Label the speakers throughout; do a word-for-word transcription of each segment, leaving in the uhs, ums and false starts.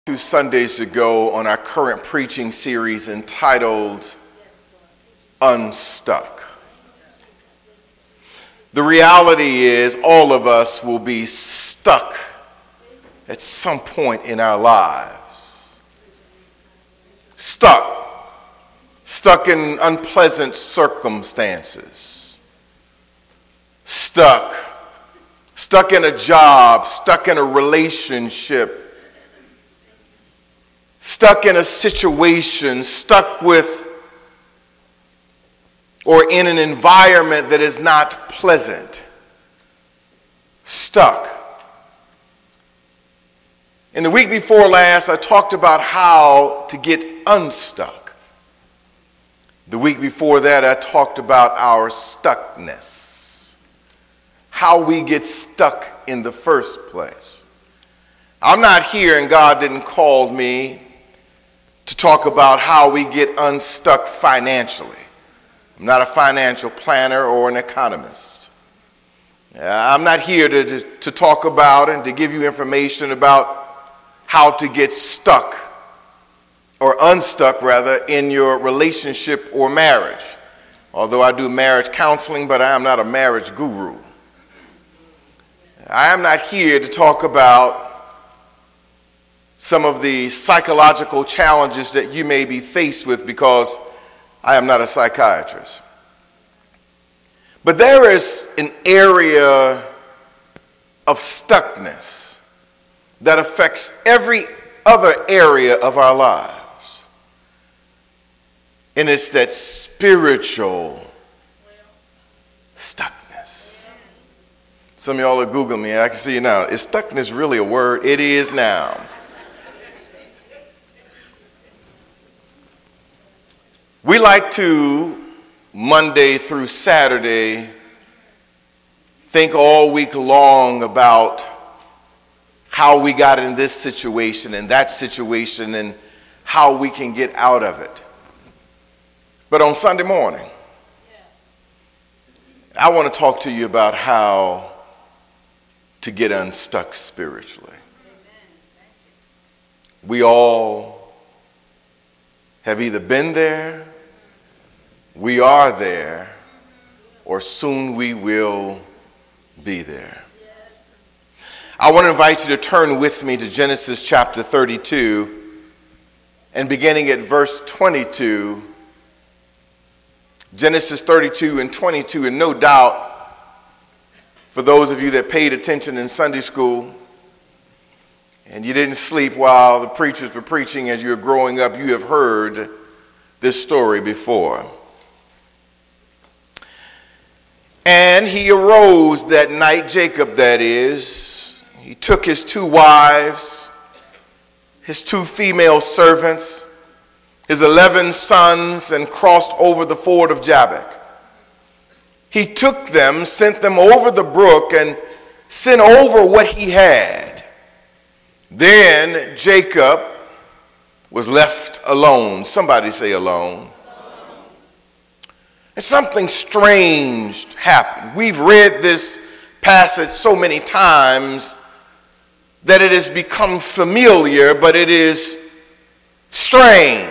Speaker 1: Two Sundays ago on our current preaching series entitled Unstuck. The reality is all of us will be stuck at some point in our lives. Stuck. Stuck in unpleasant circumstances. Stuck. Stuck in a job. Stuck in a relationship. Stuck in a situation, stuck with or in an environment that is not pleasant. Stuck. In the week before last, I talked about how to get unstuck. The week before that, I talked about our stuckness. How we get stuck in the first place. I'm not here, and God didn't call me to talk about how we get unstuck financially. I'm not a financial planner or an economist. I'm not here to, to, to talk about and to give you information about how to get stuck or unstuck rather in your relationship or marriage. Although I do marriage counseling, but I am not a marriage guru. I am not here to talk about some of the psychological challenges that you may be faced with because I am not a psychiatrist. But there is an area of stuckness that affects every other area of our lives. And it's that spiritual stuckness. Some of y'all are Googling me. I can see you now. Is stuckness really a word? It is now. We like to, Monday through Saturday, think all week long about how we got in this situation and that situation and how we can get out of it. But on Sunday morning, I want to talk to you about how to get unstuck spiritually. We all have either been there, we are there, or soon we will be there. I want to invite you to turn with me to Genesis chapter thirty-two and beginning at verse twenty-two. Genesis thirty-two and twenty-two, and no doubt for those of you that paid attention in Sunday school and you didn't sleep while the preachers were preaching as you were growing up, you have heard this story before. And he arose that night, Jacob that is. He took his two wives, his two female servants, his eleven sons, and crossed over the ford of Jabbok. He took them, sent them over the brook, and sent over what he had. Then Jacob was left alone. Somebody say alone. And something strange happened. We've read this passage so many times that it has become familiar, but it is strange,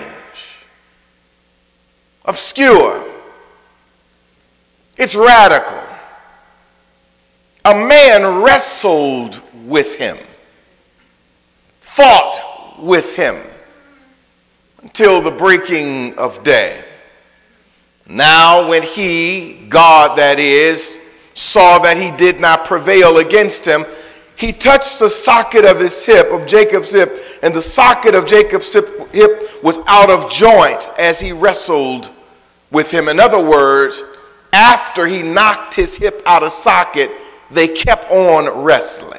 Speaker 1: obscure. It's radical. A man wrestled with him, fought with him until the breaking of day. Now when he, God that is, saw that he did not prevail against him, he touched the socket of his hip, of Jacob's hip, and the socket of Jacob's hip, hip was out of joint as he wrestled with him. In other words, after he knocked his hip out of socket, they kept on wrestling.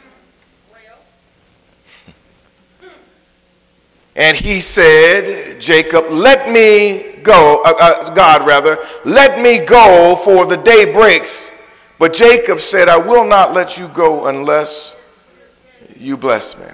Speaker 1: And he said, Jacob, let me go, uh, uh, God rather, let me go, for the day breaks. But Jacob said, I will not let you go unless you bless me.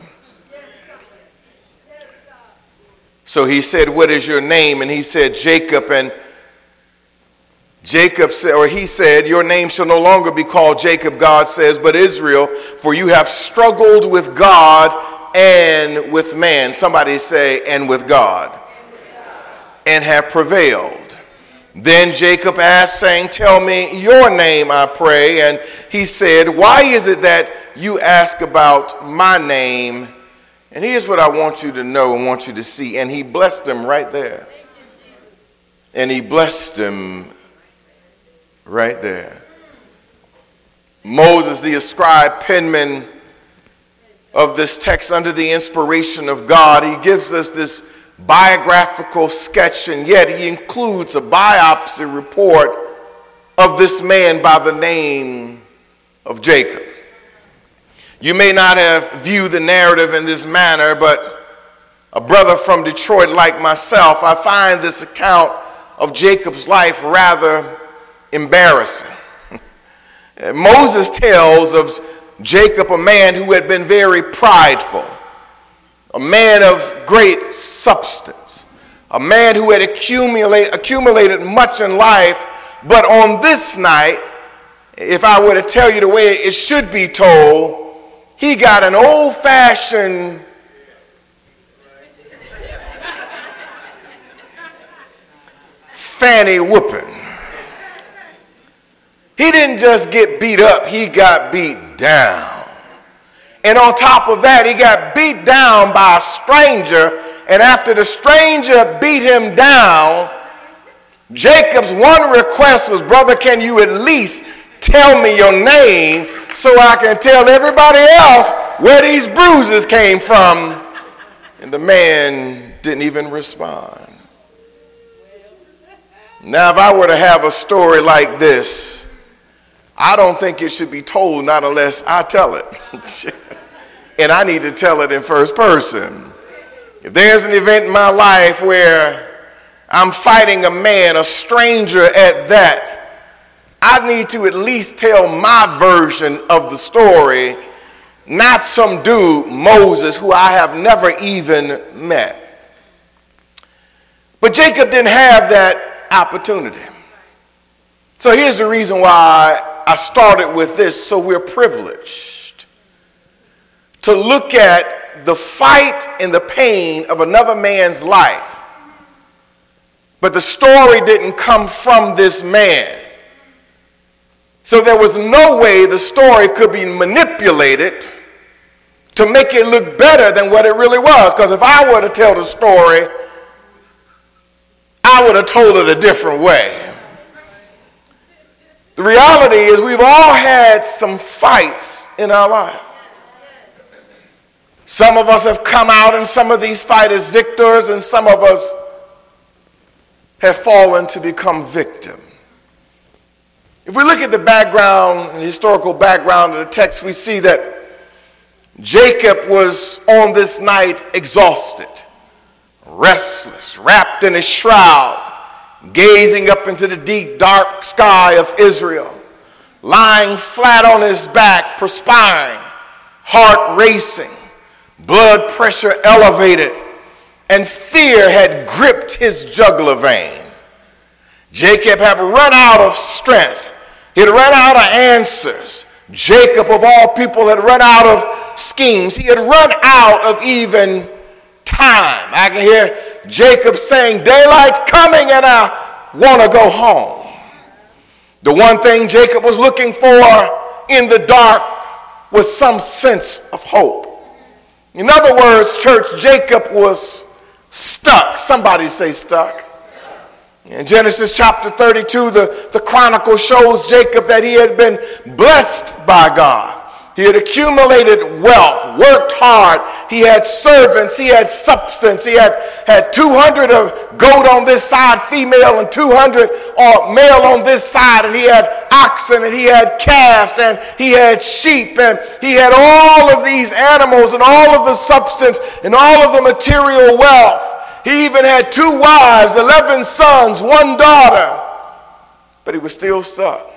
Speaker 1: So he said, what is your name? And he said, Jacob. And Jacob said, or he said, your name shall no longer be called Jacob, God says, but Israel, for you have struggled with God and with man. Somebody say, and with God. And have prevailed. Then Jacob asked, saying, tell me your name, I pray. And he said, why is it that you ask about my name? And here's what I want you to know and want you to see. And he blessed him right there. And he blessed him right there. Moses, the ascribed penman of this text under the inspiration of God, he gives us this biographical sketch, and yet he includes a biopsy report of this man by the name of Jacob. You may not have viewed the narrative in this manner, but a brother from Detroit like myself, I find this account of Jacob's life rather embarrassing. Moses tells of Jacob, a man who had been very prideful, a man of great substance, a man who had accumulate, accumulated much in life, but on this night, if I were to tell you the way it should be told, he got an old-fashioned fanny whooping. He didn't just get beat up, he got beat down. And on top of that, he got beat down by a stranger. And after the stranger beat him down, Jacob's one request was, brother, can you at least tell me your name so I can tell everybody else where these bruises came from? And the man didn't even respond. Now, if I were to have a story like this, I don't think it should be told, not unless I tell it. And I need to tell it in first person. If there's an event in my life where I'm fighting a man, a stranger at that, I need to at least tell my version of the story, not some dude, Moses, who I have never even met. But Jacob didn't have that opportunity. So here's the reason why I started with this. So we're privileged to look at the fight and the pain of another man's life. But the story didn't come from this man. So there was no way the story could be manipulated to make it look better than what it really was. Because if I were to tell the story, I would have told it a different way. The reality is we've all had some fights in our life. Some of us have come out in some of these fights as victors, and some of us have fallen to become victims. If we look at the background, the historical background of the text, we see that Jacob was on this night exhausted, restless, wrapped in a shroud, gazing up into the deep, dark sky of Israel, lying flat on his back, perspiring, heart racing, blood pressure elevated, and fear had gripped his jugular vein. Jacob had run out of strength. He had run out of answers. Jacob, of all people, had run out of schemes. He had run out of even time. I can hear Jacob saying, daylight's coming and I want to go home. The one thing Jacob was looking for in the dark was some sense of hope. In other words, church, Jacob was stuck. Somebody say stuck. In Genesis chapter thirty-two, the, the chronicle shows Jacob that he had been blessed by God. He had accumulated wealth, worked hard. He had servants. He had substance. He had, had two hundred of goat on this side, female, and two hundred uh, male on this side. And he had oxen, and he had calves, and he had sheep, and he had all of these animals and all of the substance and all of the material wealth. He even had two wives, eleven sons, one daughter, but he was still stuck.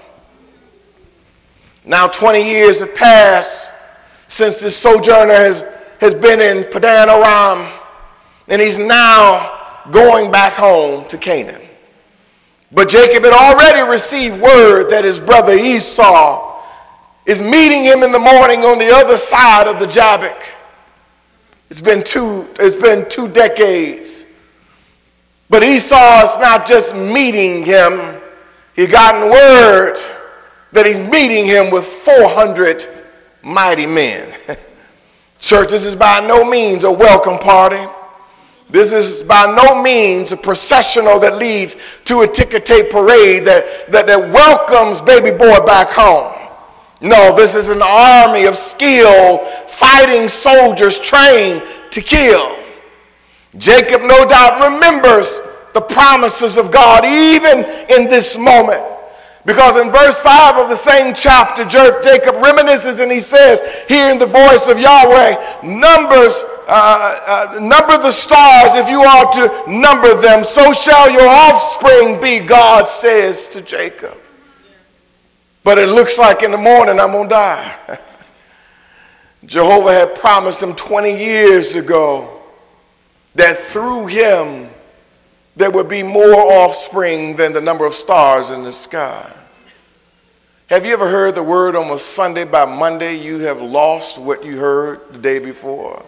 Speaker 1: Now twenty years have passed since this sojourner has, has been in Padan Aram, and he's now going back home to Canaan. But Jacob had already received word that his brother Esau is meeting him in the morning on the other side of the Jabbok. It's been two, it's been two decades. But Esau is not just meeting him. He gotten word that he's meeting him with four hundred mighty men. Church, this is by no means a welcome party. This is by no means a processional that leads to a ticker tape parade that, that, that welcomes baby boy back home. No, this is an army of skilled fighting soldiers trained to kill. Jacob no doubt remembers the promises of God even in this moment. Because in verse five of the same chapter, Jacob reminisces and he says, hearing the voice of Yahweh, numbers, uh, uh, number the stars if you are to number them, so shall your offspring be, God says to Jacob. But it looks like in the morning I'm going to die. Jehovah had promised him twenty years ago that through him there would be more offspring than the number of stars in the sky. Have you ever heard the word on a Sunday by Monday you have lost what you heard the day before?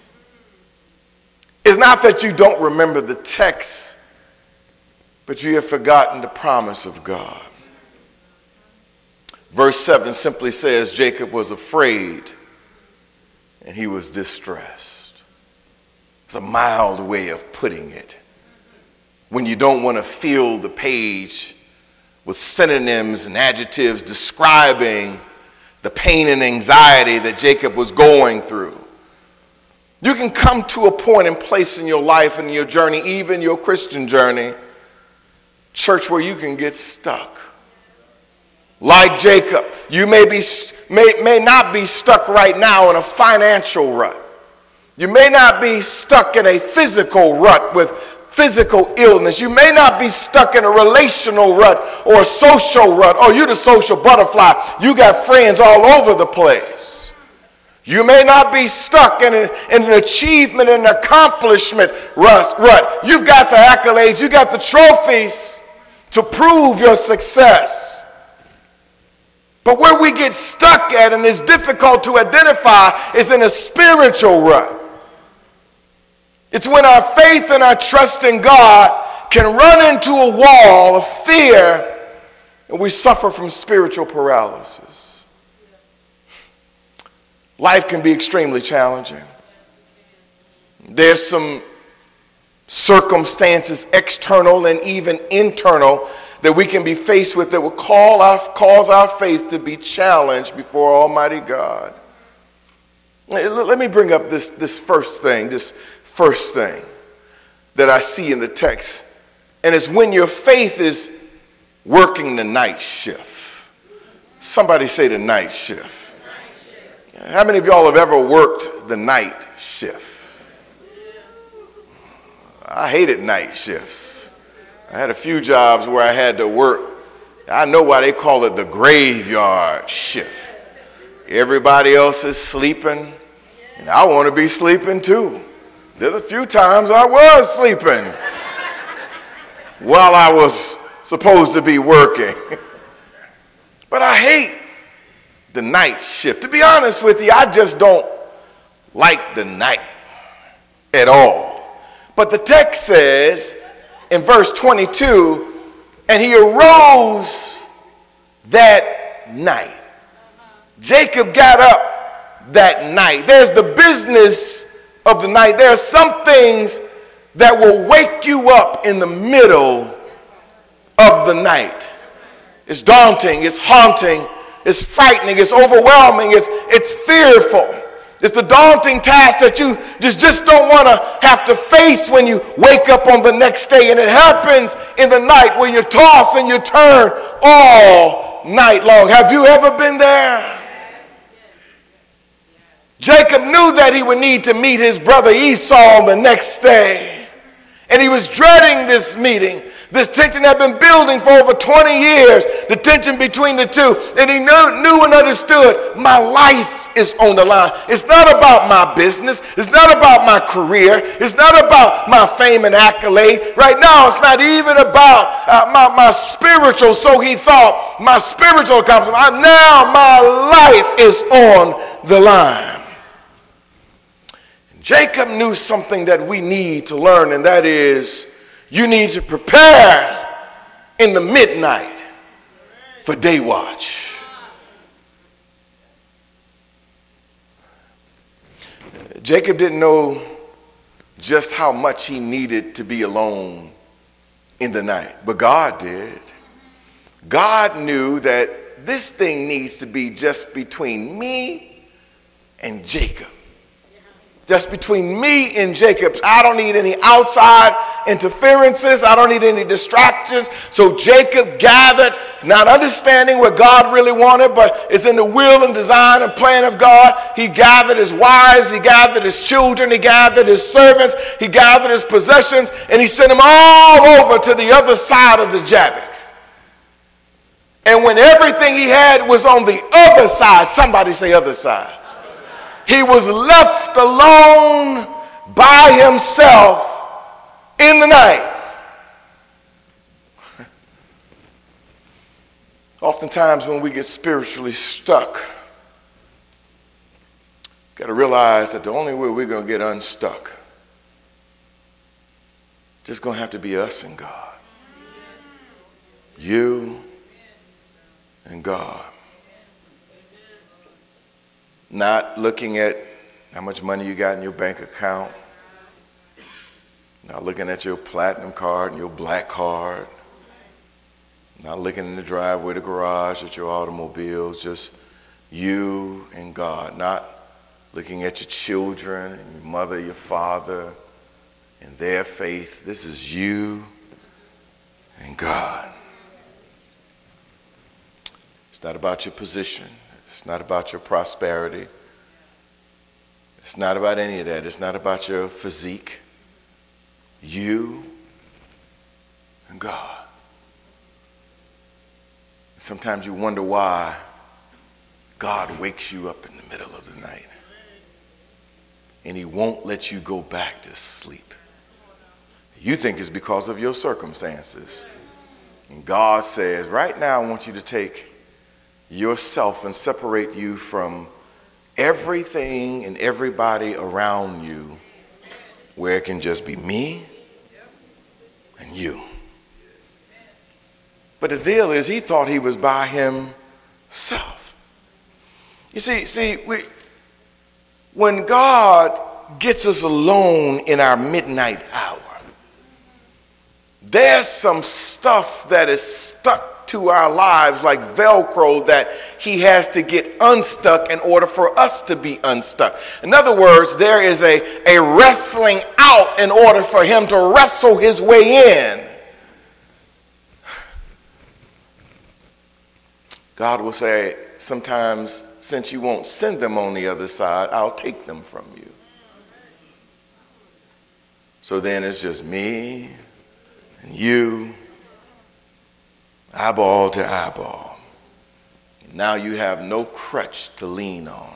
Speaker 1: It's not that you don't remember the text, but you have forgotten the promise of God. Verse seven simply says, Jacob was afraid and he was distressed. It's a mild way of putting it. When you don't want to fill the page with synonyms and adjectives describing the pain and anxiety that Jacob was going through. You can come to a point and place in your life and your journey, even your Christian journey, church, where you can get stuck. Like Jacob, you may be may, may not be stuck right now in a financial rut. You may not be stuck in a physical rut with physical illness. You may not be stuck in a relational rut or a social rut. Oh, you're the social butterfly. You got friends all over the place. You may not be stuck in, a, in an achievement and accomplishment rut. You've got the accolades. You got the trophies to prove your success. But where we get stuck at, and it's difficult to identify, is in a spiritual rut. It's when our faith and our trust in God can run into a wall of fear and we suffer from spiritual paralysis. Life can be extremely challenging. There's some circumstances, external and even internal, that we can be faced with that will call our, cause our faith to be challenged before Almighty God. Let me bring up this, this first thing, this first thing that I see in the text. And it's when your faith is working the night shift. Somebody say the night shift. Night shift. How many of y'all have ever worked the night shift? I hated night shifts. I had a few jobs where I had to work. I know why they call it the graveyard shift. Everybody else is sleeping, and I want to be sleeping too. There's a few times I was sleeping while I was supposed to be working. But I hate the night shift. To be honest with you, I just don't like the night at all. But the text says in verse twenty-two, and he arose that night. Jacob got up that night. There's the business of the night. There are some things that will wake you up in the middle of the night. It's daunting, it's haunting, it's frightening, it's overwhelming, it's, it's fearful. It's the daunting task that you just, just don't want to have to face when you wake up on the next day. And it happens in the night where you toss and you turn all night long. Have you ever been there? Jacob knew that he would need to meet his brother Esau on the next day. And he was dreading this meeting. This tension had been building for over twenty years, the tension between the two. And he knew, knew and understood, my life is on the line. It's not about my business. It's not about my career. It's not about my fame and accolade. Right now, it's not even about uh, my, my spiritual, so he thought, my spiritual accomplishment. Now my life is on the line. Jacob knew something that we need to learn, and that is you need to prepare in the midnight for day watch. Jacob didn't know just how much he needed to be alone in the night, but God did. God knew that this thing needs to be just between me and Jacob. Just between me and Jacob. I don't need any outside interferences. I don't need any distractions. So Jacob gathered, not understanding what God really wanted, but it's in the will and design and plan of God. He gathered his wives, he gathered his children, he gathered his servants, he gathered his possessions, and he sent them all over to the other side of the Jabbok. And when everything he had was on the other side, somebody say other side. He was left alone by himself in the night. Oftentimes when we get spiritually stuck, got to realize that the only way we're going to get unstuck, just going to have to be us and God. You and God. Not looking at how much money you got in your bank account. Not looking at your platinum card and your black card. Not looking in the driveway, the garage at your automobiles. Just you and God. Not looking at your children and your mother, your father, and their faith. This is you and God. It's not about your position. It's not about your prosperity. It's not about any of that. It's not about your physique. You and God. Sometimes you wonder why God wakes you up in the middle of the night and he won't let you go back to sleep. You think it's because of your circumstances. And God says, right now I want you to take yourself and separate you from everything and everybody around you where it can just be me and you. But the deal is he thought he was by himself. You see, see, we, when God gets us alone in our midnight hour, there's some stuff that is stuck to our lives like Velcro that he has to get unstuck in order for us to be unstuck. In other words, there is a, a wrestling out in order for him to wrestle his way in. God will say, sometimes since you won't send them on the other side, I'll take them from you. So then it's just me and you, eyeball to eyeball. Now you have no crutch to lean on.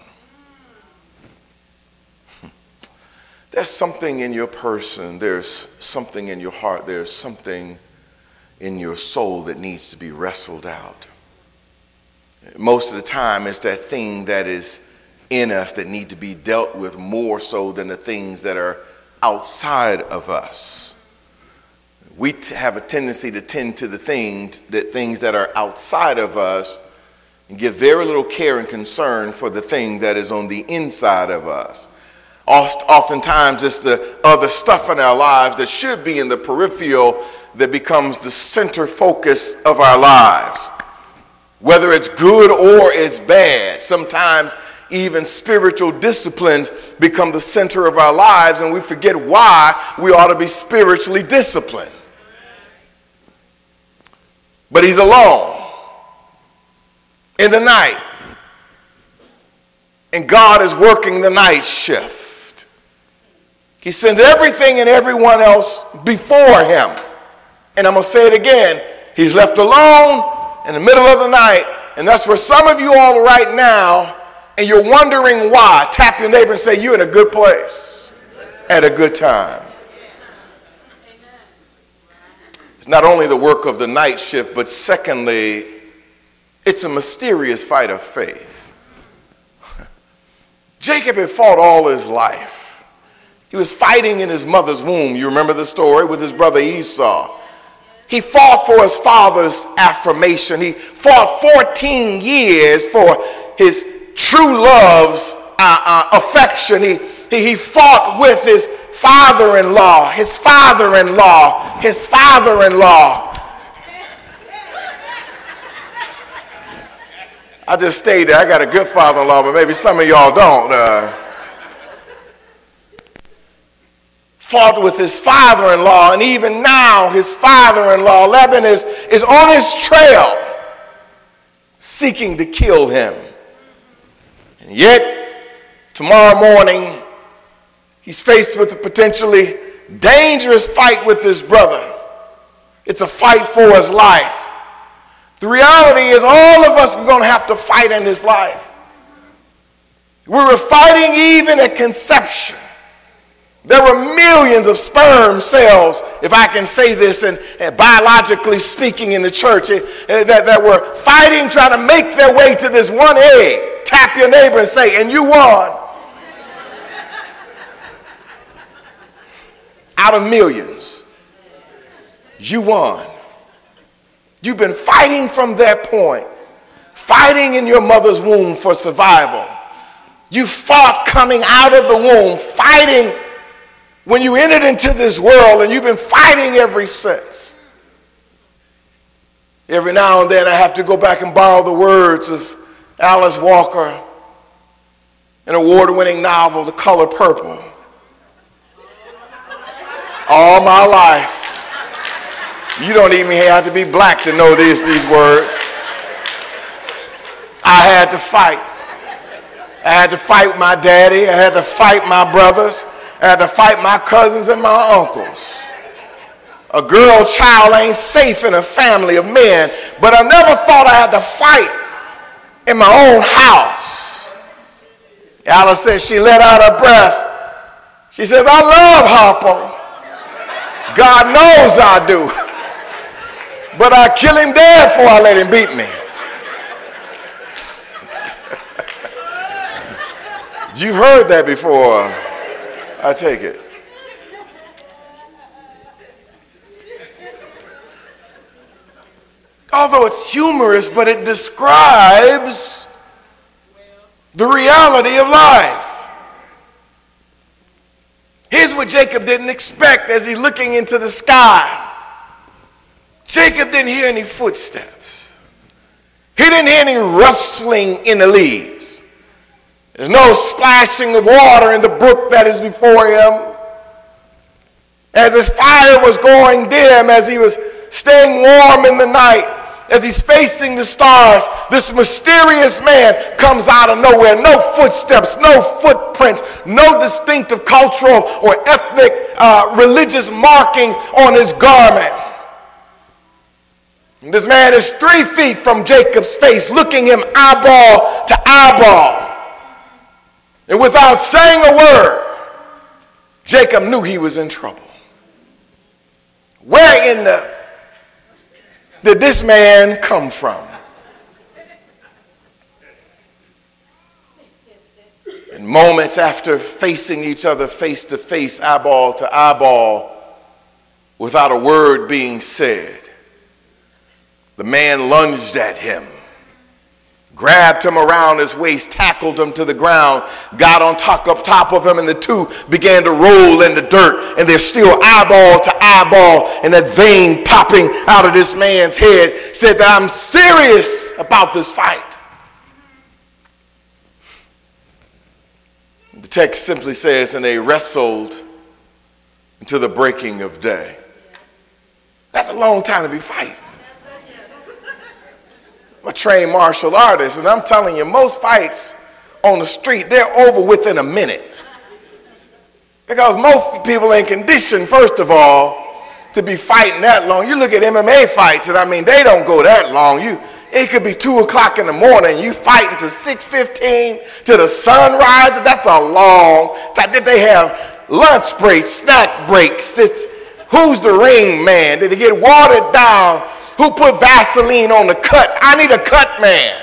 Speaker 1: There's something in your person, there's something in your heart, there's something in your soul that needs to be wrestled out. Most of the time it's that thing that is in us that need to be dealt with more so than the things that are outside of us. We t- have a tendency to tend to the things that things that are outside of us and give very little care and concern for the thing that is on the inside of us. Oft- oftentimes it's the other stuff in our lives that should be in the peripheral that becomes the center focus of our lives. Whether it's good or it's bad, sometimes even spiritual disciplines become the center of our lives and we forget why we ought to be spiritually disciplined. But he's alone in the night. And God is working the night shift. He sends everything and everyone else before him. And I'm going to say it again. He's left alone in the middle of the night. And that's where some of you all are right now. And you're wondering why. Tap your neighbor and say, you're in a good place at a good time. It's not only the work of the night shift, but secondly, it's a mysterious fight of faith. Jacob had fought all his life. He was fighting in his mother's womb. You remember the story with his brother Esau. He fought for his father's affirmation. He fought fourteen years for his true love's uh, uh, affection. He, he, he fought with his father-in-law, his father-in-law, his father-in-law. I just stayed there. I got a good father-in-law, but maybe some of y'all don't. Uh, fought with his father-in-law, and even now his father-in-law, Laban, is, is on his trail seeking to kill him. And yet, tomorrow morning, he's faced with a potentially dangerous fight with his brother. It's a fight for his life. The reality is all of us are going to have to fight in this life. We were fighting even at conception. There were millions of sperm cells, if I can say this, and, and biologically speaking in the church, uh, that, that were fighting, trying to make their way to this one egg. Tap your neighbor and say, and you won. Out of millions, you won. You've been fighting from that point, fighting in your mother's womb for survival. You fought coming out of the womb, fighting when you entered into this world, and you've been fighting ever since. Every now and then I have to go back and borrow the words of Alice Walker, an award-winning novel, The Color Purple. All my life, you don't even have to be black to know these, these words. I had to fight. I had to fight with my daddy. I had to fight my brothers. I had to fight my cousins and my uncles. A girl child ain't safe in a family of men, but I never thought I had to fight in my own house. Alice said she let out her breath. She says, I love Harpo. God knows I do. But I kill him dead before I let him beat me. You've heard that before, I take it. Although it's humorous, but it describes the reality of life. Here's what Jacob didn't expect as he's looking into the sky. Jacob didn't hear any footsteps. He didn't hear any rustling in the leaves. There's no splashing of water in the brook that is before him. As his fire was going dim, as he was staying warm in the night, as he's facing the stars, this mysterious man comes out of nowhere. No footsteps, no footprints, no distinctive cultural or ethnic uh, religious markings on his garment. And this man is three feet from Jacob's face, looking him eyeball to eyeball. And without saying a word, Jacob knew he was in trouble. Where in the did this man come from? And moments after facing each other face to face, eyeball to eyeball, without a word being said, the man lunged at him, grabbed him around his waist, tackled him to the ground, got on top, up top of him, and the two began to roll in the dirt, and they're still eyeball to eyeball, and that vein popping out of this man's head said that I'm serious about this fight. The text simply says, and they wrestled until the breaking of day. That's a long time to be fighting. I'm a trained martial artist, and I'm telling you, most fights on the street, they're over within a minute. Because most people ain't conditioned, first of all, to be fighting that long. You look at M M A fights, and I mean, they don't go that long. You, it could be two o'clock in the morning. You fighting to six fifteen, to the sun rises. That's a long time. Did they have lunch breaks, snack breaks? It's, who's the ring man? Did it get watered down? Who put Vaseline on the cuts? I need a cut man.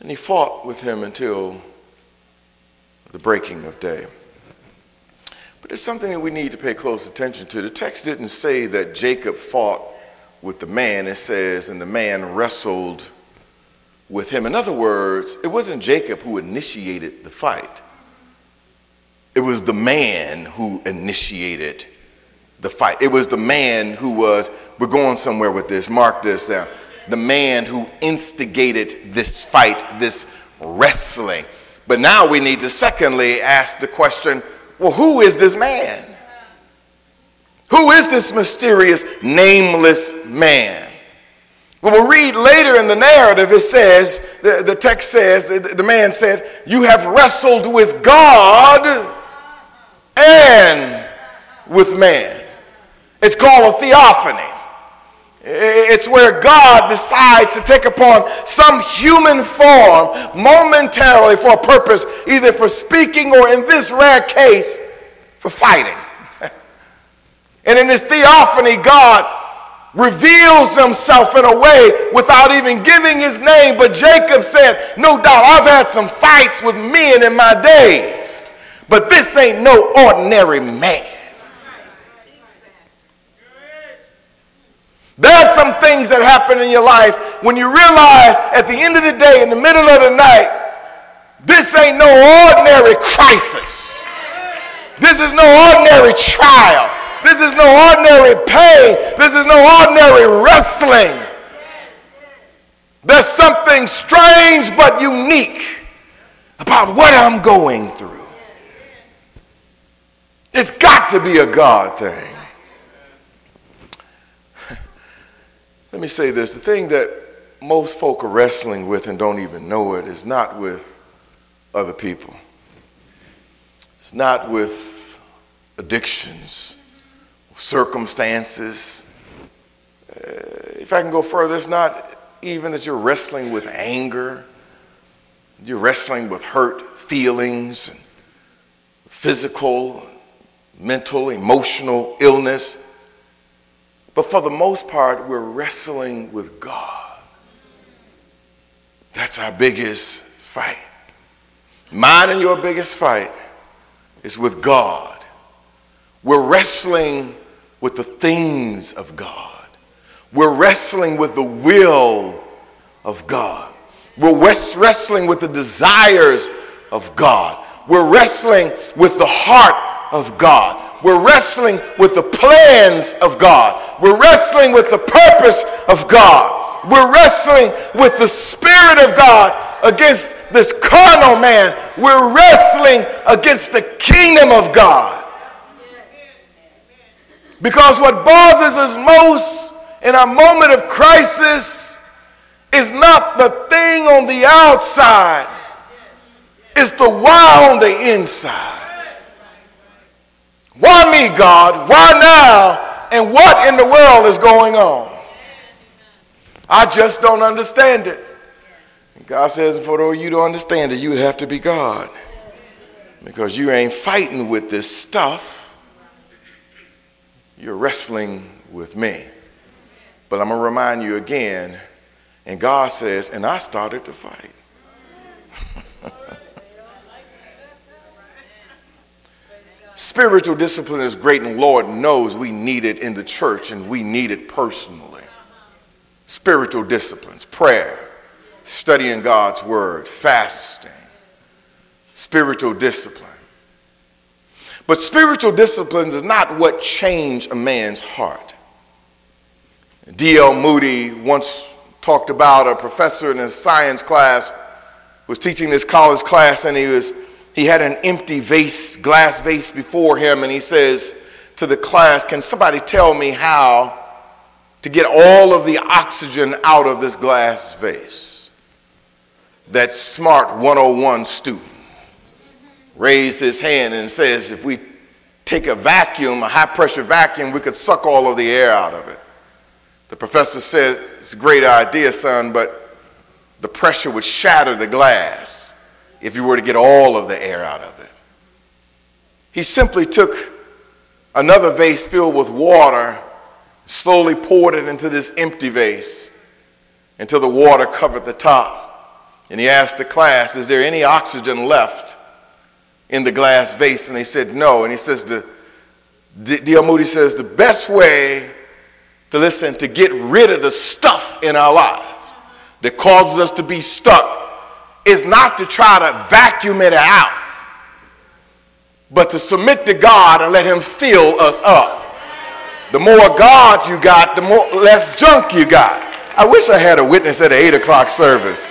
Speaker 1: And he fought with him until the breaking of day. But there's something that we need to pay close attention to. The text didn't say that Jacob fought with the man. It says, and the man wrestled with him. In other words, it wasn't Jacob who initiated the fight. It was the man who initiated the fight. It was the man who was, we're going somewhere with this, mark this down. The man who instigated this fight, this wrestling. But now we need to secondly ask the question, well, who is this man? Who is this mysterious, nameless man? Well, we'll read later in the narrative, it says, the, the text says, the, the man said, you have wrestled with God and with man. It's called a theophany. It's where God decides to take upon some human form momentarily for a purpose, either for speaking or, in this rare case, for fighting. And in this theophany, God reveals himself in a way without even giving his name. But Jacob said, no doubt, I've had some fights with men in my days, but this ain't no ordinary man. There's some things that happen in your life when you realize at the end of the day, in the middle of the night, this ain't no ordinary crisis. This is no ordinary trial. This is no ordinary pain. This is no ordinary wrestling. There's something strange but unique about what I'm going through. It's got to be a God thing. Let me say this. The thing that most folk are wrestling with and don't even know it is not with other people. It's not with addictions, circumstances. Uh, if I can go further, it's not even that you're wrestling with anger. You're wrestling with hurt feelings, physical, mental, emotional illness. But for the most part, we're wrestling with God. That's our biggest fight. Mine and your biggest fight is with God. We're wrestling with the things of God. We're wrestling with the will of God. We're wrestling with the desires of God. We're wrestling with the heart of God. We're wrestling with the plans of God. We're wrestling with the purpose of God. We're wrestling with the Spirit of God against this carnal man. We're wrestling against the kingdom of God. Because what bothers us most in our moment of crisis is not the thing on the outside. It's the why on the inside. Why me, God? Why now? And what in the world is going on? I just don't understand it. And God says, for you to understand it, you would have to be God. Because you ain't fighting with this stuff. You're wrestling with me. But I'm going to remind you again, and God says, and I started to fight. Spiritual discipline is great, and Lord knows we need it in the church, and we need it personally. Spiritual disciplines, prayer, studying God's word, fasting, spiritual discipline. But spiritual disciplines is not what change a man's heart. D L Moody once talked about a professor in his science class was teaching this college class, and he was He had an empty vase, glass vase before him, and he says to the class, can somebody tell me how to get all of the oxygen out of this glass vase? That smart one oh one student raised his hand and says, if we take a vacuum, a high-pressure vacuum, we could suck all of the air out of it. The professor said, it's a great idea, son, but the pressure would shatter the glass if you were to get all of the air out of it. He simply took another vase filled with water, slowly poured it into this empty vase until the water covered the top. And he asked the class, is there any oxygen left in the glass vase? And they said no. And he says, the D L Moody says, the best way to listen, to get rid of the stuff in our lives that causes us to be stuck is not to try to vacuum it out, but to submit to God and let him fill us up. The more God you got, the more less junk you got. I wish I had a witness at the eight o'clock service.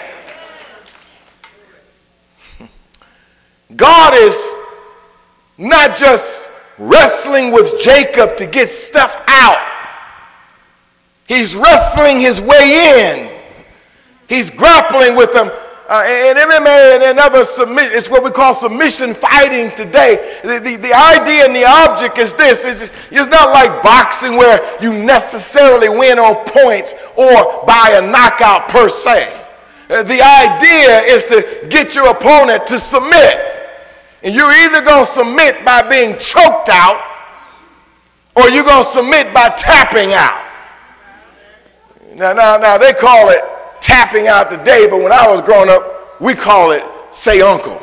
Speaker 1: God is not just wrestling with Jacob to get stuff out. He's wrestling his way in. He's grappling with him. Uh, in M M A and other submission, it's what we call submission fighting today. The, the, the idea and the object is this. It's, just, it's not like boxing where you necessarily win on points or by a knockout per se. Uh, the idea is to get your opponent to submit. And you're either going to submit by being choked out or you're going to submit by tapping out. Now, now, now they call it tapping out today, but when I was growing up, we call it say uncle.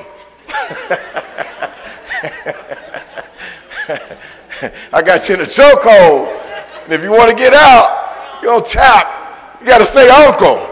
Speaker 1: I got you in a chokehold. And if you want to get out, you're going to tap. You got to say uncle.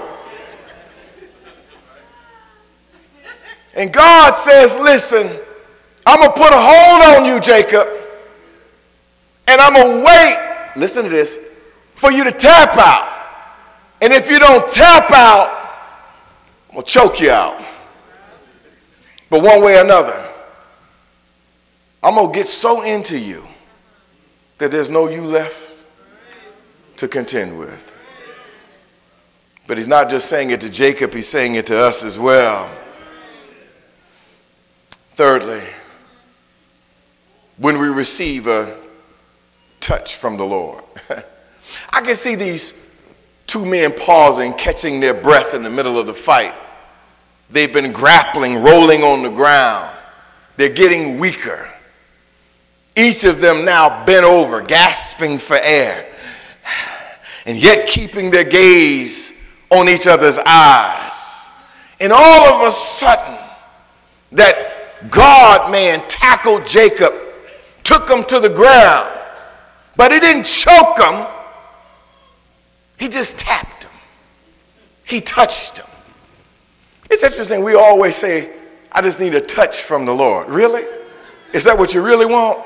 Speaker 1: And God says, listen, I'm going to put a hold on you, Jacob, and I'm going to wait, listen to this, for you to tap out. And if you don't tap out, I'm going to choke you out. But one way or another, I'm going to get so into you that there's no you left to contend with. But he's not just saying it to Jacob, he's saying it to us as well. Thirdly, when we receive a touch from the Lord. I can see these two men pausing, catching their breath in the middle of the fight. They've been grappling, rolling on the ground. They're getting weaker. Each of them now bent over, gasping for air, and yet keeping their gaze on each other's eyes. And all of a sudden, that God-man tackled Jacob, took him to the ground, but he didn't choke him. He just tapped him. He touched him. It's interesting, we always say, I just need a touch from the Lord. Really? Is that what you really want?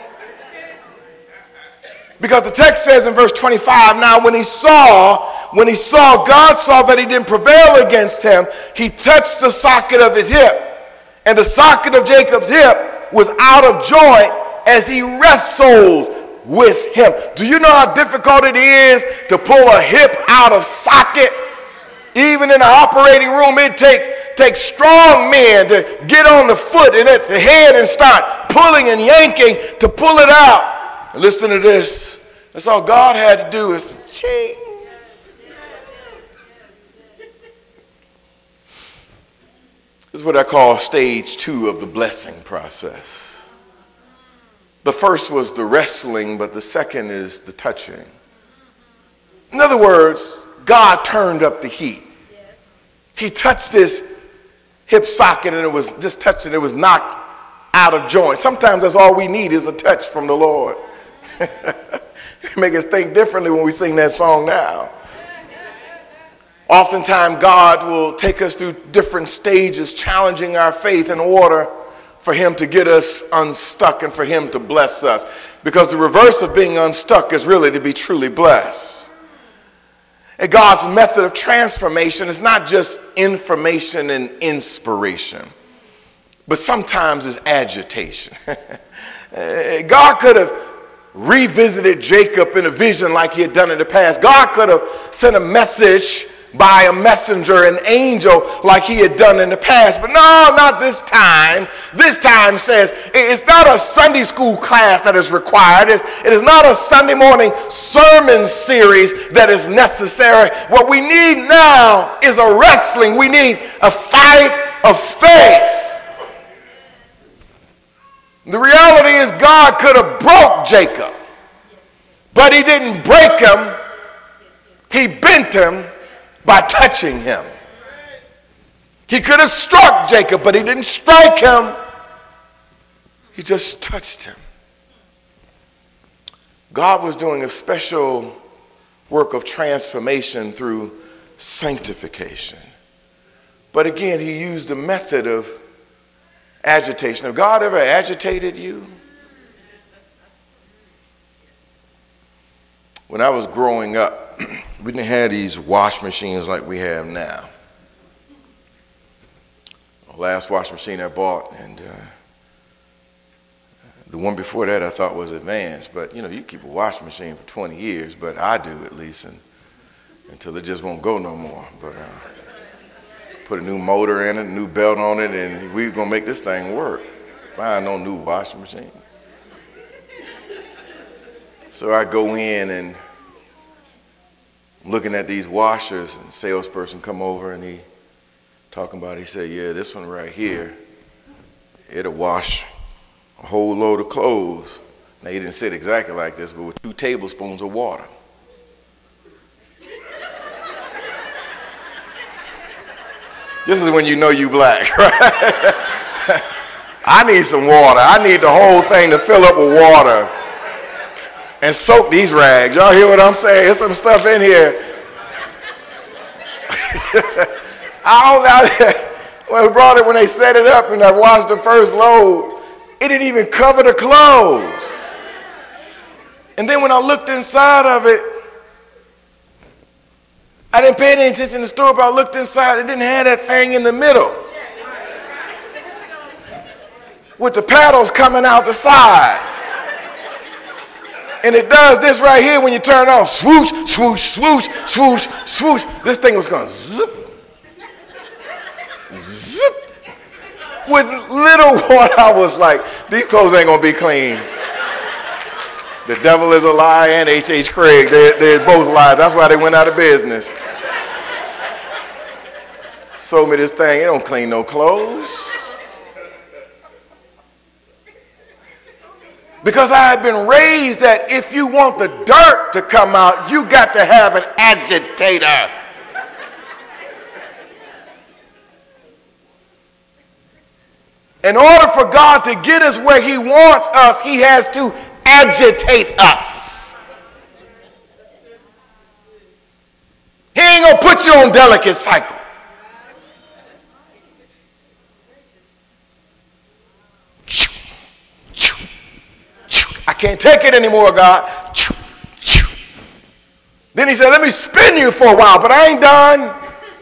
Speaker 1: Because the text says in verse twenty-five, now when he saw, when he saw, God saw that he didn't prevail against him, he touched the socket of his hip. And the socket of Jacob's hip was out of joint as he wrestled with him. Do you know how difficult it is to pull a hip out of socket? Even in the operating room, it takes, takes strong men to get on the foot and at the head and start pulling and yanking to pull it out. Listen to this. That's all God had to do is ching. This is what I call stage two of the blessing process. The first was the wrestling, but the second is the touching. In other words, God turned up the heat. He touched his hip socket and it was just touched and it was knocked out of joint. Sometimes that's all we need is a touch from the Lord. Make us think differently when we sing that song now. Oftentimes God will take us through different stages, challenging our faith in order for him to get us unstuck and for him to bless us. Because the reverse of being unstuck is really to be truly blessed. And God's method of transformation is not just information and inspiration, but sometimes it's agitation. God could have revisited Jacob in a vision like he had done in the past. God could have sent a message by a messenger, an angel, like he had done in the past. But no, not this time. This time says it's not a Sunday school class that is required. It is not a Sunday morning sermon series that is necessary. What we need now is a wrestling. We need a fight of faith. The reality is God could have broke Jacob, but he didn't break him. He bent him by touching him. He could have struck Jacob, but he didn't strike him. He just touched him. God was doing a special work of transformation through sanctification. But again, he used the method of agitation. Have God ever agitated you? When I was growing up, we didn't have these wash machines like we have now. The last wash machine I bought, and uh, the one before that I thought was advanced. But, you know, you keep a wash machine for twenty years, but I do at least, and, until it just won't go no more. But uh, put a new motor in it, a new belt on it, and we're going to make this thing work. Buy no new washing machine. So I go in and I'm looking at these washers, and salesperson come over and he talking about, he said, yeah, this one right here, it'll wash a whole load of clothes. Now he didn't say it exactly like this, but with two tablespoons of water. This is when you know you black, right? I need some water. I need the whole thing to fill up with water and soak these rags. Y'all hear what I'm saying? There's some stuff in here. I don't know. When we brought it, when they set it up and I washed the first load, it didn't even cover the clothes. And then when I looked inside of it, I didn't pay any attention to the store, but I looked inside, it didn't have that thing in the middle with the paddles coming out the side. And it does this right here when you turn it on. Swoosh, swoosh, swoosh, swoosh, swoosh. This thing was going zip, zip. With little water, I was like, these clothes ain't going to be clean. The devil is a lie and H H. Craig. They're, they're both lies. That's why they went out of business. Sold me this thing. It don't clean no clothes. Because I had been raised that if you want the dirt to come out, you got to have an agitator. In order for God to get us where he wants us, he has to agitate us. He ain't gonna put you on delicate cycle. I can't take it anymore, God. Then he said, let me spin you for a while, but I ain't done.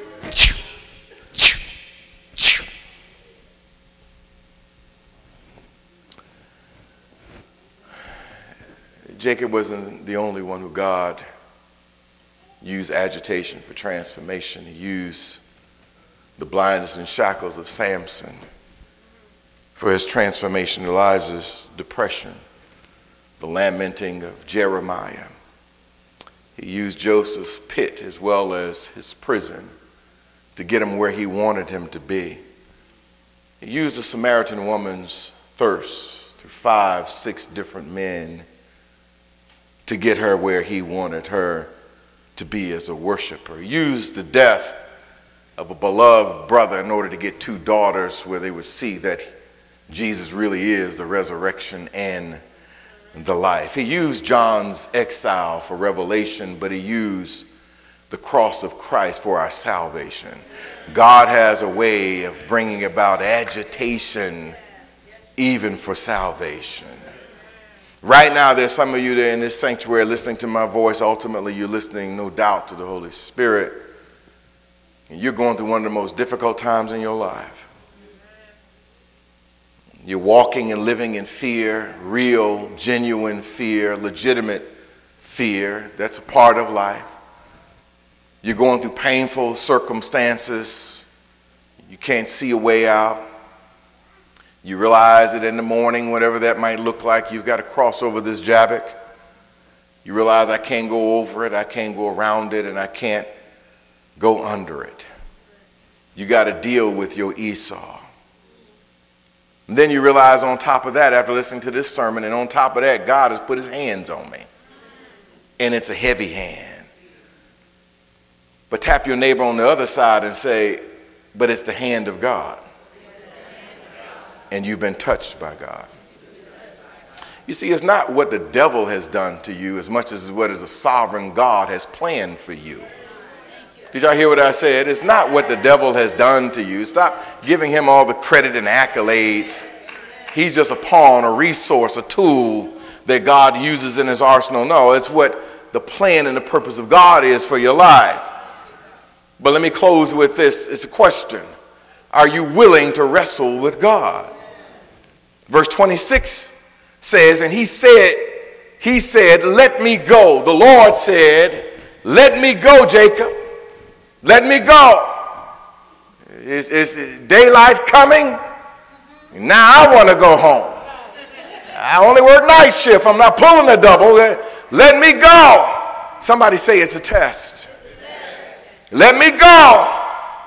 Speaker 1: Jacob wasn't the only one who God used agitation for transformation. He used the blindness and shackles of Samson for his transformation. Elijah's depression, the lamenting of Jeremiah. He used Joseph's pit as well as his prison to get him where he wanted him to be. He used the Samaritan woman's thirst through five, six different men to get her where he wanted her to be as a worshiper. He used the death of a beloved brother in order to get two daughters where they would see that Jesus really is the resurrection and the life. He used John's exile for revelation, but he used the cross of Christ for our salvation. God has a way of bringing about agitation even for salvation. Right now, there's some of you there in this sanctuary listening to my voice. Ultimately, you're listening, no doubt, to the Holy Spirit. And you're going through one of the most difficult times in your life. You're walking and living in fear, real, genuine fear, legitimate fear. That's a part of life. You're going through painful circumstances. You can't see a way out. You realize that in the morning, whatever that might look like, you've got to cross over this Jabbok. You realize I can't go over it, I can't go around it, and I can't go under it. You got to deal with your Esau. And then you realize on top of that, after listening to this sermon, and on top of that, God has put his hands on me. And it's a heavy hand. But tap your neighbor on the other side and say, but it's the hand of God. And you've been touched by God. You see, it's not what the devil has done to you as much as what is a sovereign God has planned for you. Did y'all hear what I said? It's not what the devil has done to you. Stop giving him all the credit and accolades. He's just a pawn, a resource, a tool that God uses in his arsenal. No, it's what the plan and the purpose of God is for your life. But let me close with this. It's a question. Are you willing to wrestle with God? Verse twenty-six says, and he said, he said, let me go. The Lord said, let me go, Jacob. Let me go. Is, is daylight coming? Now I want to go home. I only work night shift. I'm not pulling a double. Let me go. Somebody say it's a test. Let me go.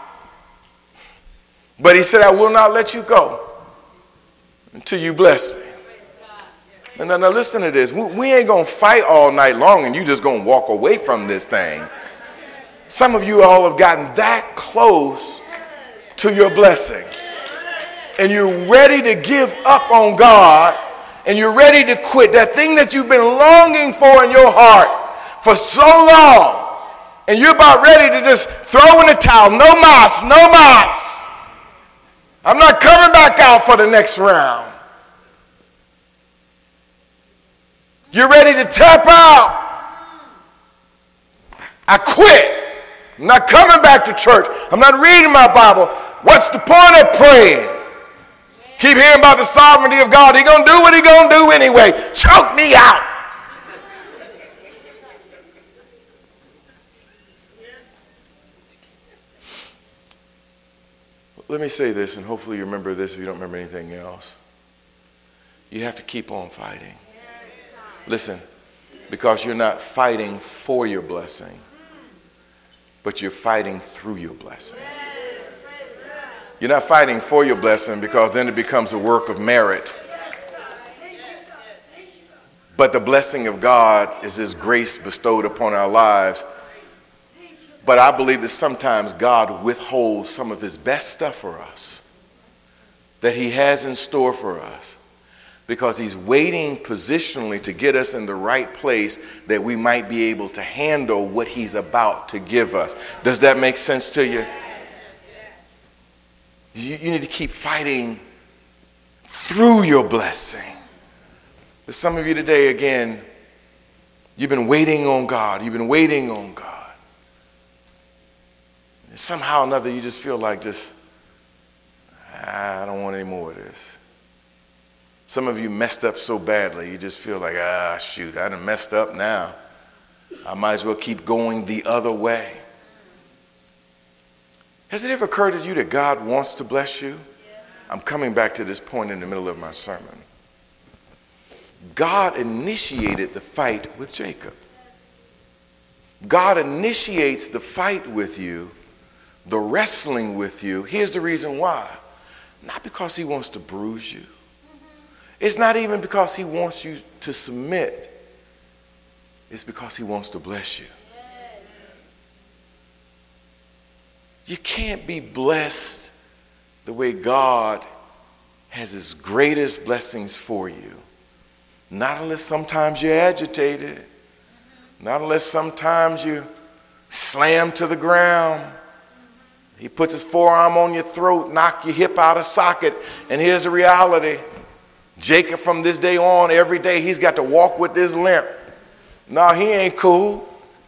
Speaker 1: But he said, I will not let you go until you bless me. And now, now listen to this. We, we ain't going to fight all night long and you just going to walk away from this thing. Some of you all have gotten that close to your blessing. And you're ready to give up on God. And you're ready to quit that thing that you've been longing for in your heart for so long. And you're about ready to just throw in the towel. No mas, no mas. I'm not coming back out for the next round. You're ready to tap out. I quit. I'm not coming back to church. I'm not reading my Bible. What's the point of praying? Keep hearing about the sovereignty of God. He gonna do what he gonna do anyway. Choke me out. Let me say this, and hopefully you remember this if you don't remember anything else. You have to keep on fighting. Listen, because you're not fighting for your blessing, but you're fighting through your blessing. You're not fighting for your blessing because then it becomes a work of merit. But the blessing of God is his grace bestowed upon our lives. But I believe that sometimes God withholds some of his best stuff for us that he has in store for us because he's waiting positionally to get us in the right place that we might be able to handle what he's about to give us. Does that make sense to you? You, you need to keep fighting through your blessing. There's some of you today, again, you've been waiting on God. You've been waiting on God. And somehow or another, you just feel like just, I don't want any more of this. Some of you messed up so badly, you just feel like, ah, shoot, I done messed up now. I might as well keep going the other way. Has it ever occurred to you that God wants to bless you? I'm coming back to this point in the middle of my sermon. God initiated the fight with Jacob. God initiates the fight with you, the wrestling with you. Here's the reason why. Not because he wants to bruise you. It's not even because he wants you to submit. It's because he wants to bless you. You can't be blessed the way God has his greatest blessings for you. Not unless sometimes you're agitated. Not unless sometimes you slam to the ground. He puts his forearm on your throat, knock your hip out of socket. And here's the reality. Jacob from this day on, every day he's got to walk with this limp. No, he ain't cool.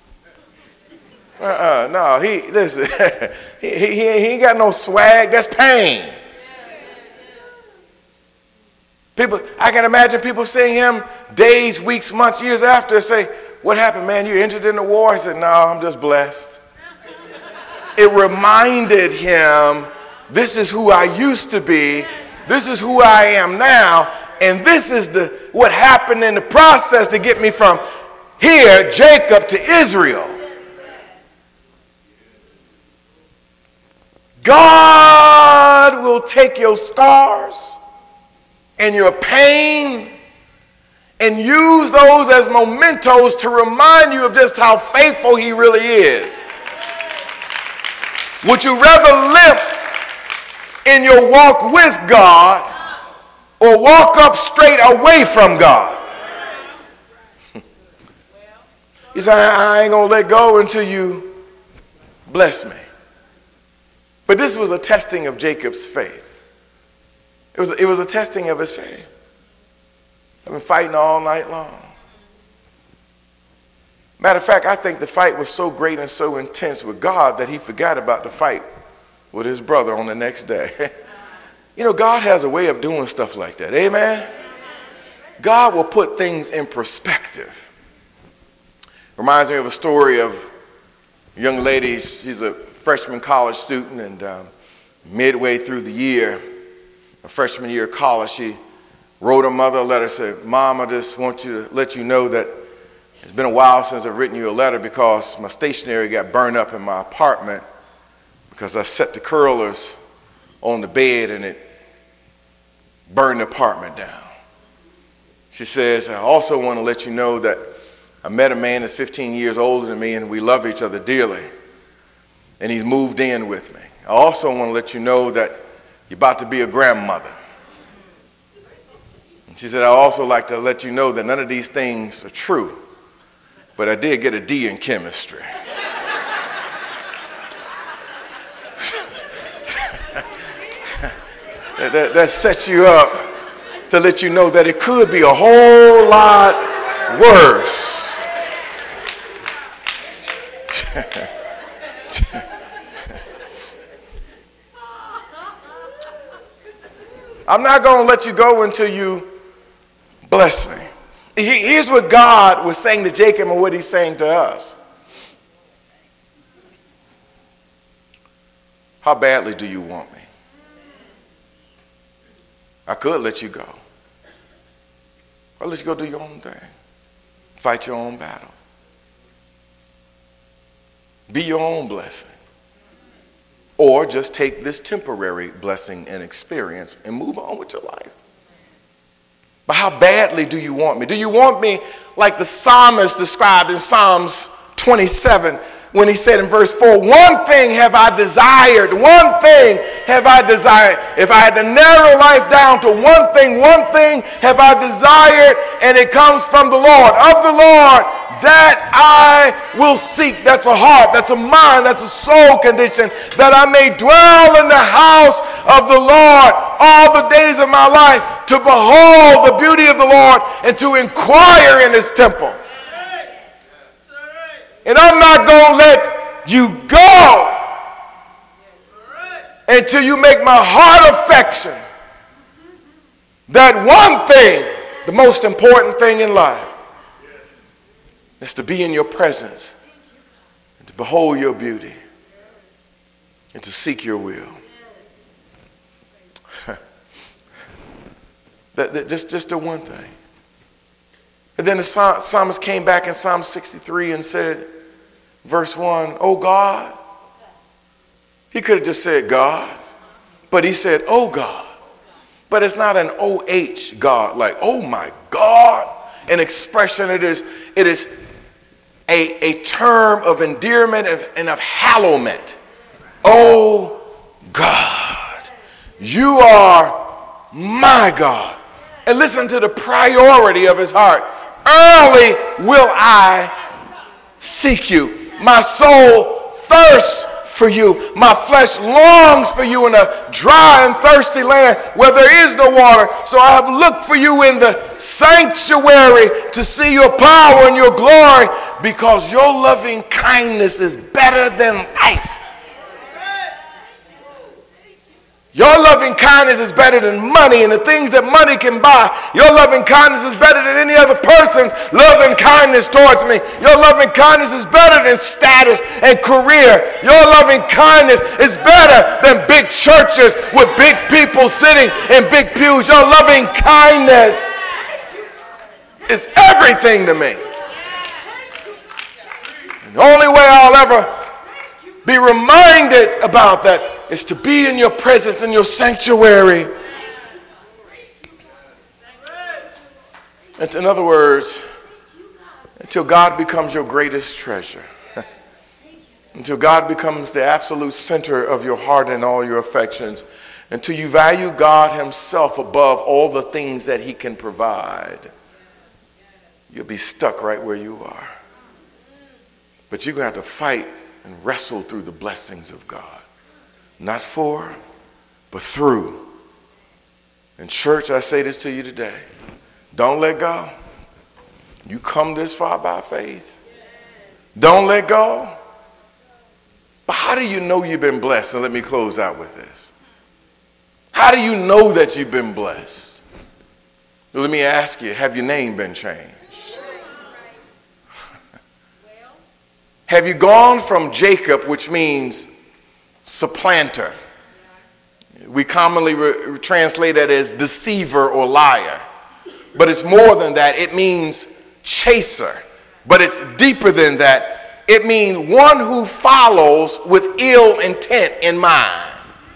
Speaker 1: Uh-uh, no, he, listen, he, he, he ain't got no swag. That's pain. People, I can imagine people seeing him days, weeks, months, years after say, what happened, man? You entered in the war? He said, no, I'm just blessed. It reminded him, this is who I used to be. This is who I am now. And this is the what happened in the process to get me from here, Jacob, to Israel. God will take your scars and your pain and use those as mementos to remind you of just how faithful he really is. Would you rather limp in your walk with God or walk up straight away from God. He said, I ain't going to let go until you bless me. But this was a testing of Jacob's faith. It was, it was a testing of his faith. I've been fighting all night long. Matter of fact, I think the fight was so great and so intense with God that he forgot about the fight with his brother on the next day. You know, God has a way of doing stuff like that. Amen? God will put things in perspective. Reminds me of a story of a young lady. She's a freshman college student, and um, midway through the year, a freshman year of college, she wrote her mother a letter, said, Mom, I just want you to let you know that it's been a while since I've written you a letter because my stationery got burned up in my apartment because I set the curlers on the bed and it burned the apartment down. She says, I also want to let you know that I met a man that's fifteen years older than me and we love each other dearly. And he's moved in with me. I also want to let you know that you're about to be a grandmother. And she said, I also like to let you know that none of these things are true, but I did get a D in chemistry. that, that, that sets you up to let you know that it could be a whole lot worse. I'm not going to let you go until you bless me. Here's what God was saying to Jacob and what he's saying to us. How badly do you want me? I could let you go. Or let you go do your own thing. Fight your own battle. Be your own blessing. Or just take this temporary blessing and experience and move on with your life. But how badly do you want me? Do you want me like the psalmist described in Psalms twenty-seven when he said in verse four, one thing have I desired, one thing have I desired. If I had to narrow life down to one thing, one thing have I desired, and it comes from the Lord, of the Lord, that I will seek. That's a heart, that's a mind, that's a soul condition, that I may dwell in the house of the Lord all the days of my life, to behold the beauty of the Lord and to inquire in his temple. And I'm not going to let you go until you make my heart affection that one thing, the most important thing in life, is to be in your presence and to behold your beauty and to seek your will. that, that, just, just the one thing. And then the psalmist came back in Psalm sixty-three and said, verse one, oh God. He could have just said God, but he said, oh God. But it's not an O H God, like, oh my God. An expression, it is, it is a, a term of endearment and of hallowment. Oh God, you are my God. And listen to the priority of his heart. Early will I seek you. My soul thirsts for you. My flesh longs for you in a dry and thirsty land where there is no water. So I have looked for you in the sanctuary to see your power and your glory, because your loving kindness is better than life. Your loving kindness is better than money and the things that money can buy. Your loving kindness is better than any other person's loving kindness towards me. Your loving kindness is better than status and career. Your loving kindness is better than big churches with big people sitting in big pews. Your loving kindness is everything to me. And the only way I'll ever be reminded about that is to be in your presence, in your sanctuary. And in other words, until God becomes your greatest treasure, until God becomes the absolute center of your heart and all your affections, until you value God himself above all the things that he can provide, you'll be stuck right where you are. But you're going to have to fight and wrestle through the blessings of God. Not for, but through. In church, I say this to you today. Don't let go. You come this far by faith. Don't let go. But how do you know you've been blessed? And let me close out with this. How do you know that you've been blessed? Well, let me ask you, have your name been changed? Have you gone from Jacob, which means supplanter? We commonly re- translate that as deceiver or liar. But it's more than that. It means chaser. But it's deeper than that. It means one who follows with ill intent in mind.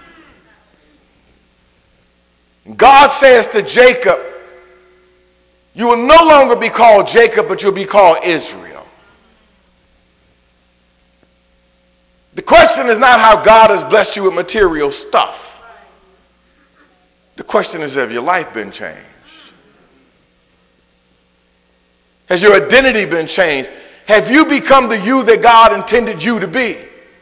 Speaker 1: God says to Jacob, you will no longer be called Jacob, but you'll be called Israel. The question is not how God has blessed you with material stuff. The question is, have your life been changed? Has your identity been changed? Have you become the you that God intended you to be?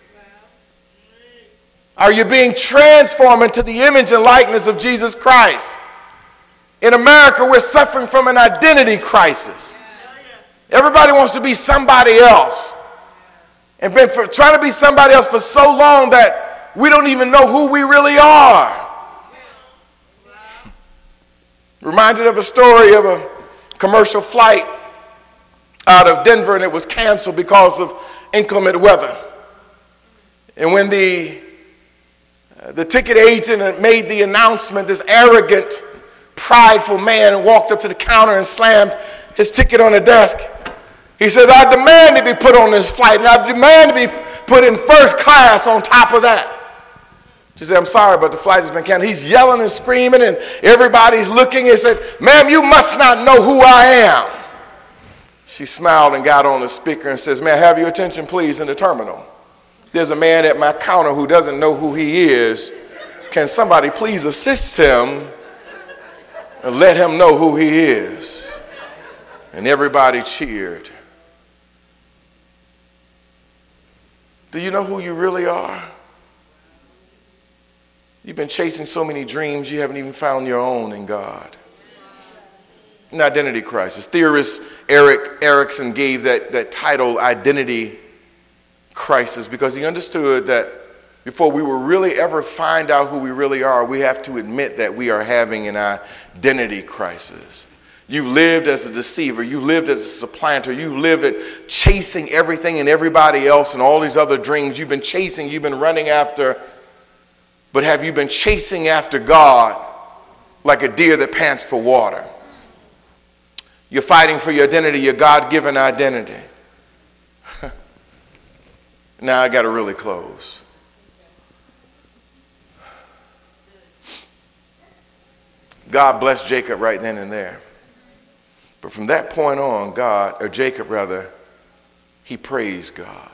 Speaker 1: Are you being transformed into the image and likeness of Jesus Christ? In America, we're suffering from an identity crisis. Everybody wants to be somebody else. And been for, trying to be somebody else for so long that we don't even know who we really are. Reminded of a story of a commercial flight out of Denver, and it was canceled because of inclement weather. And when the, uh, the ticket agent made the announcement, this arrogant, prideful man walked up to the counter and slammed his ticket on the desk. He says, I demand to be put on this flight, and I demand to be put in first class on top of that. She said, I'm sorry, but the flight has been canceled. He's yelling and screaming, and everybody's looking and said, ma'am, you must not know who I am. She smiled and got on the speaker and says, may I have your attention, please, in the terminal? There's a man at my counter who doesn't know who he is. Can somebody please assist him and let him know who he is? And everybody cheered. Do you know who you really are? You've been chasing so many dreams, you haven't even found your own in God. An identity crisis. Theorist Erik Erikson gave that, that title identity crisis because he understood that before we will really ever find out who we really are, we have to admit that we are having an identity crisis. You've lived as a deceiver. You lived as a supplanter. You lived at chasing everything and everybody else and all these other dreams. You've been chasing, you've been running after, but have you been chasing after God like a deer that pants for water? You're fighting for your identity, your God-given identity. Now I got to really close. God blessed Jacob right then and there. But from that point on, God, or Jacob rather, he praised God.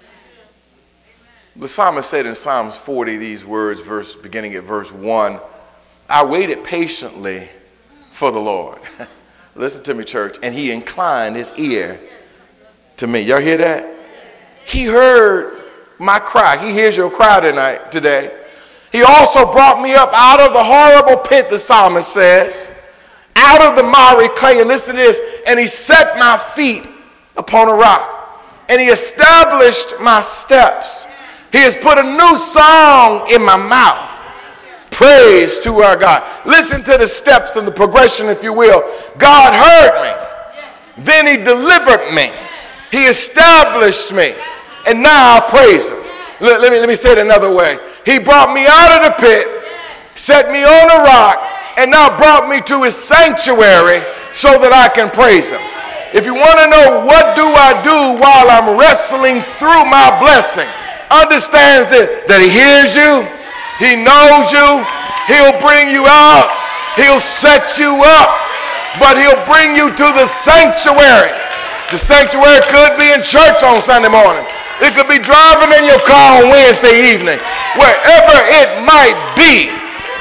Speaker 1: The psalmist said in Psalms forty these words, verse beginning at verse one, I waited patiently for the Lord. Listen to me, church. And he inclined his ear to me. Y'all hear that? He heard my cry. He hears your cry tonight, today. He also brought me up out of the horrible pit, the psalmist says, out of the miry clay, and listen to this, and he set my feet upon a rock, and he established my steps. He has put a new song in my mouth. Praise to our God. Listen to the steps and the progression, if you will. God heard me. Then he delivered me. He established me. And now I praise him. Let, let me, let me say it another way. He brought me out of the pit, set me on a rock, and now brought me to his sanctuary so that I can praise him. If you want to know what do I do while I'm wrestling through my blessing, understands that, that he hears you, he knows you, he'll bring you out, he'll set you up, but he'll bring you to the sanctuary. The sanctuary could be in church on Sunday morning. It could be driving in your car on Wednesday evening. Wherever it might be,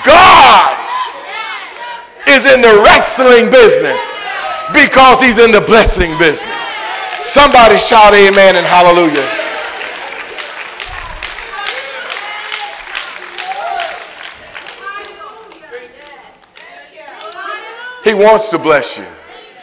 Speaker 1: God is in the wrestling business because he's in the blessing business. Somebody shout amen and hallelujah. He wants to bless you,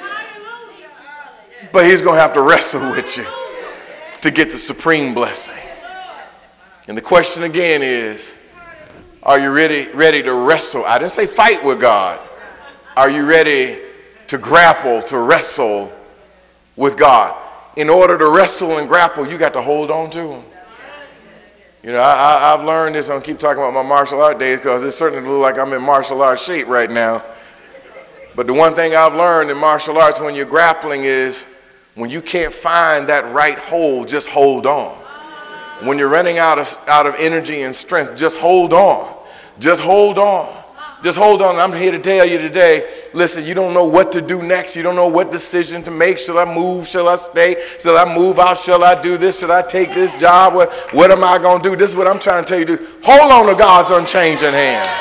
Speaker 1: but he's going to have to wrestle with you to get the supreme blessing. And the question again is, are you ready, ready to wrestle? I didn't say fight with God. Are you ready to grapple, to wrestle with God? In order to wrestle and grapple, you got to hold on to him. You know, I, I, I've learned this. I'm going to keep talking about my martial art days because it certainly looks like I'm in martial art shape right now. But the one thing I've learned in martial arts when you're grappling is when you can't find that right hold, just hold on. When you're running out of, out of energy and strength, just hold on. Just hold on. Just hold on. I'm here to tell you today, listen, you don't know what to do next. You don't know what decision to make. Shall I move? Shall I stay? Shall I move out? Shall I do this? Should I take this job? What, what am I going to do? This is what I'm trying to tell you to do. Hold on to God's unchanging hand.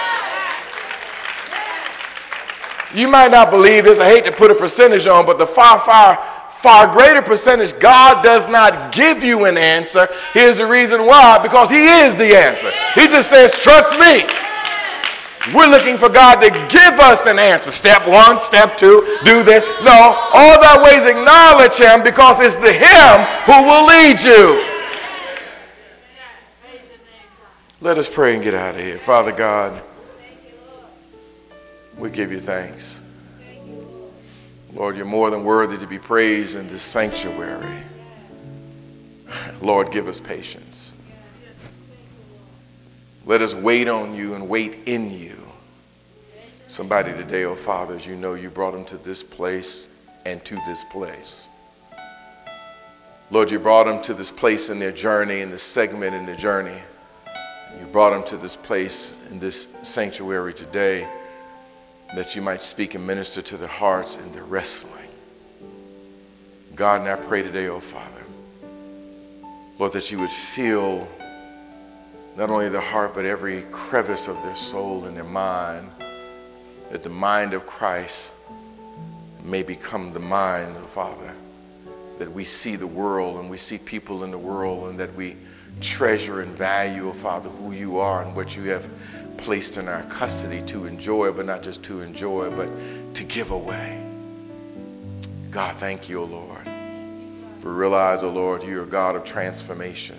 Speaker 1: You might not believe this. I hate to put a percentage on, but the far, far, far greater percentage, God does not give you an answer. Here's the reason why. Because he is the answer. He just says, trust me. We're looking for God to give us an answer. Step one, step two, do this. No, all thy ways acknowledge him because it's the him who will lead you. Let us pray and get out of here. Father God, we give you thanks. Lord, you're more than worthy to be praised in this sanctuary. Lord, give us patience. Let us wait on you and wait in you. Somebody today, oh Father, as you know, you brought them to this place and to this place. Lord, you brought them to this place in their journey, in this segment in their journey. You brought them to this place in this sanctuary today that you might speak and minister to their hearts and their wrestling. God, and I pray today, oh Father, Lord, that you would feel not only their heart, but every crevice of their soul and their mind, that the mind of Christ may become the mind, oh Father, that we see the world and we see people in the world and that we treasure and value, oh Father, who you are and what you have placed in our custody to enjoy, but not just to enjoy, but to give away. God, thank you, oh Lord. For realize, oh Lord, you're a God of transformation.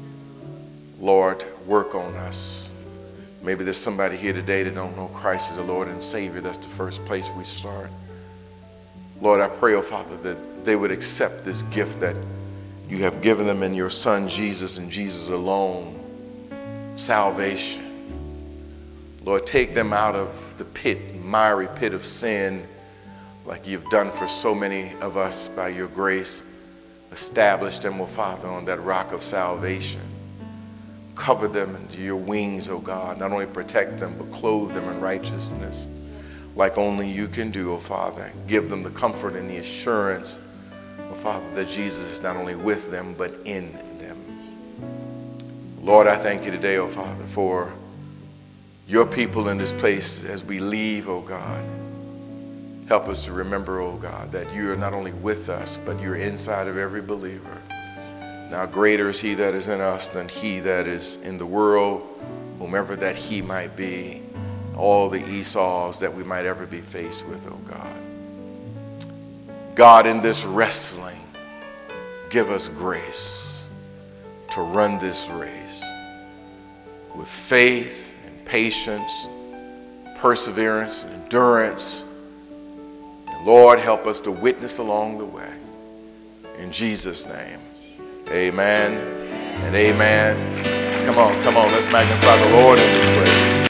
Speaker 1: Lord, work on us. Maybe there's somebody here today that don't know Christ as a Lord and Savior. That's the first place we start. Lord, I pray, oh Father, that they would accept this gift that you have given them in your Son, Jesus, and Jesus alone. Salvation. Lord, take them out of the pit, miry pit of sin, like you've done for so many of us by your grace. Establish them, oh Father, on that rock of salvation. Cover them under your wings, oh God. Not only protect them, but clothe them in righteousness like only you can do, oh Father. Give them the comfort and the assurance, oh Father, that Jesus is not only with them, but in them. Lord, I thank you today, oh Father, for your people in this place as we leave, oh God. Help us to remember, oh God, that you are not only with us, but you're inside of every believer. Now greater is he that is in us than he that is in the world, whomever that he might be, all the Esau's that we might ever be faced with, oh God. God, in this wrestling, give us grace to run this race with faith and patience, perseverance, and endurance. And Lord, help us to witness along the way. In Jesus' name. Amen and amen. Come on, come on, let's magnify the Lord in this place.